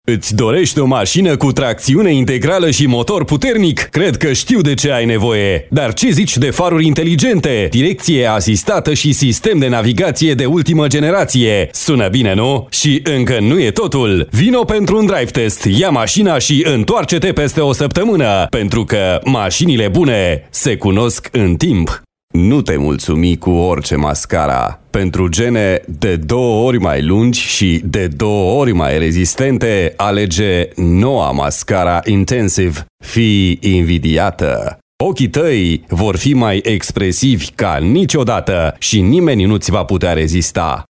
Îți dorești o mașină cu tracțiune integrală și motor puternic? Cred că știu de ce ai nevoie. Dar ce zici de faruri inteligente, direcție asistată și sistem de navigație de ultimă generație? Sună bine, nu? Și încă nu e totul. Vino pentru un drive test, ia mașina și întoarce-te peste o săptămână, pentru că mașinile bune se cunosc în timp. Nu te mulțumi cu orice mascara. Pentru gene de 2 ori mai lungi și de 2 ori mai rezistente, alege noua mascara Intensive. Fii invidiată! Ochii tăi vor fi mai expresivi ca niciodată și nimeni nu ți va putea rezista.